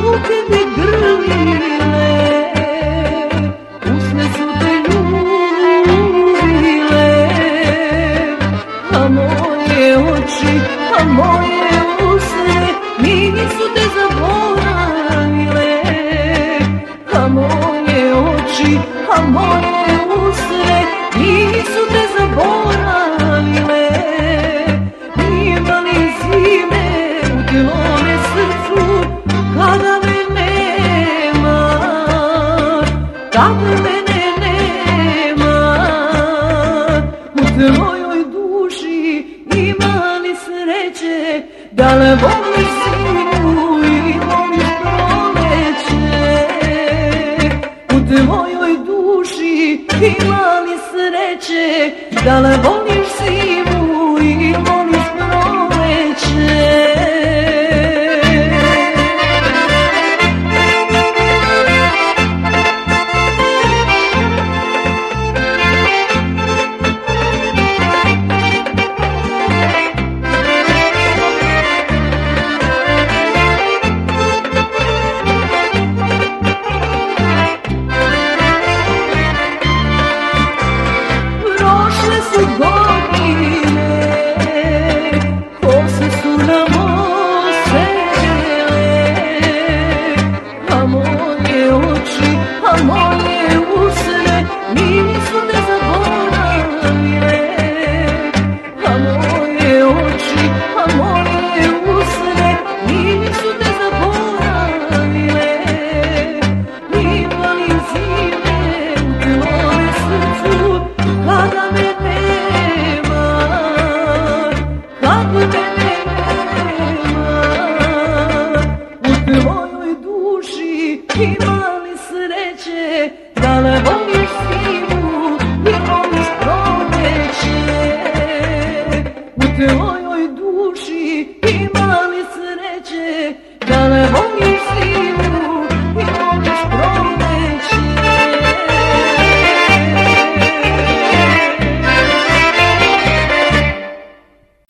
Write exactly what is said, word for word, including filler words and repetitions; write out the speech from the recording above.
ruke bi grlile, usne su te ljubile, a moje oči, a moje usne nisu te zaboravile, a moje oči, a moje usne nisu te zaboravile. Imali zime u tvome srcu kada me nema, kada mene nema. U tvojoj duši ima li sreće, da li voliš zimu i voliš proleće? U tvojoj duši ima li sreće, da li voliš zimu i voliš proleće? Prošle su godine, kose su nam osele, a moje oči, a moje usne nisu te zaboravile, a moje oči, a moje usne nisu te zaboravile. Ima li zime u tvome srcu kada me nema, kada me nema? U tvojoj duši ima